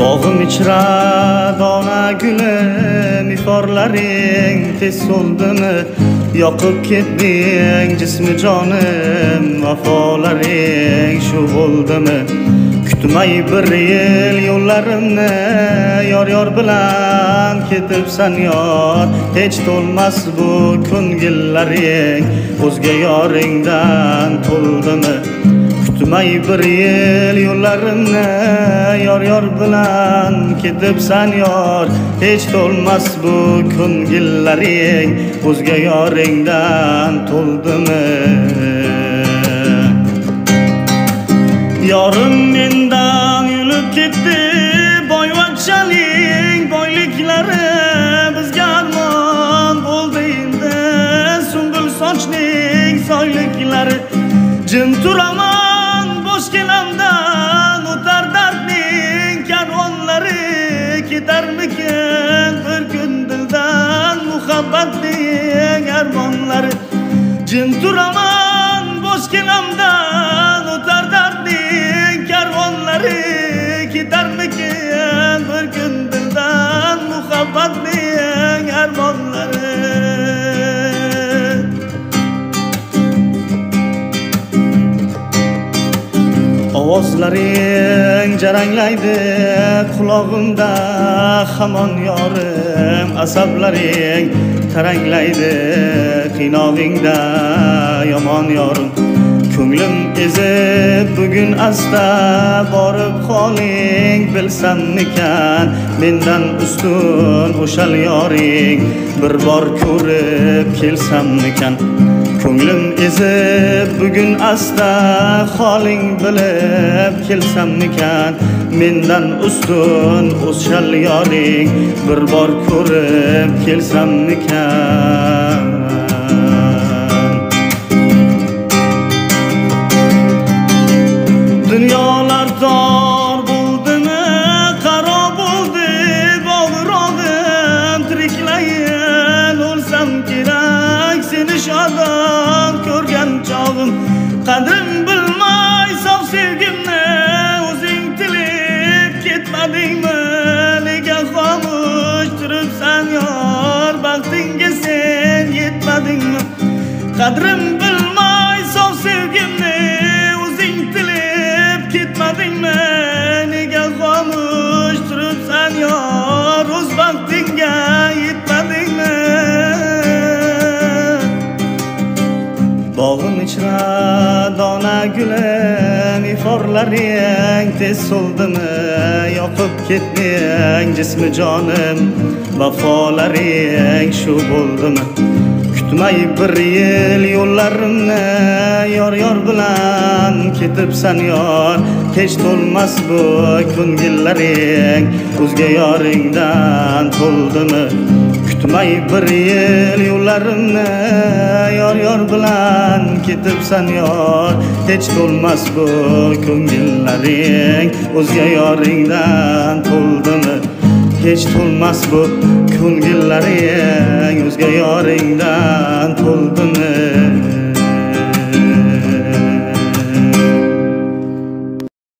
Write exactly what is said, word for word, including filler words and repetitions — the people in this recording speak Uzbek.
Bog'im ichra dona gulim, iforlaring tez so'ldimi? Yoqib ketding jismi jonim, vafolaring shu bo'ldimi? Kutmay bir yil yo'llarimni, yor yor bilan ketibsan yor. Hech to'lmas bu ko'ngillaring, o'zga yoringdan to'ldimi? Kutmay bir yil yo'llarimni, yor yor bilan ketibsan yor. Hech to'lmas bu ko'ngillaring, o'zga yoringdan to'ldimi? Yorim mendan yulib ketdi, boyvachchaning boyliklari bizga armon bo'ldi endi. Sumbul sochning soyliklari jim turaman bosh kelamdan, o'tar dardning karvonlari. Ketarmikin bir kun dildan muhabbatning armonlari? Jim turaman bosh kelamdan, o'tar dardning karvonlari. Ketarmikin bir kun dildan muhabbatning armonlari? Ovozlaring jaranglaydi qulog'imda hamon yorim, asablaring taranglaydi qiynog'ingda yomon yorim. Ko'nglim ezib bugun asta borib qoling, bilsammikan mendan ustun o'shal yoring, bir bor ko'rib kelsammikan. Ko'nglim ezib bugun asta holing bilib kelsammikan, mendan ustun o'shal yoring, bir bor ko'rib kelsammikan. Dunyolar tor bo'ldimi, qaro bo'ldi bog'rog'im, tiriklayin o'lsam kerak seni shodon ko'rgan chog'im. Qadrim bilmay sof sevgimni o'zing tilib ketmadingmi? Nega xomush turibsan yor, baxtingga sen yetmadingmi? Qadrim bilmay sof sevgimni o'zing tilib ketmadingmi? Nega xomush turibsan yor, o'z baxtingga yetmadingmi? Bog'im ichra dona gulim, iforlaring tez so'ldimi? Yoqib ketding jismi jonim, vafolaring shu bo'ldimi? Kutmay bir yil yo'llarimni, yor yor bilan ketibsan yor. Hech to'lmas bu ko'ngillaring, o'zga yoringdan to'ldimi? Kutmay bir yil yo'llarimni, yor yor bilan ketibsan yor. Hech to'lmas bu ko'ngillaring, o'zga yoringdan to'ldimi? Hech to'lmas bu ko'ngillaring, o'zga yoringdan to'ldimi?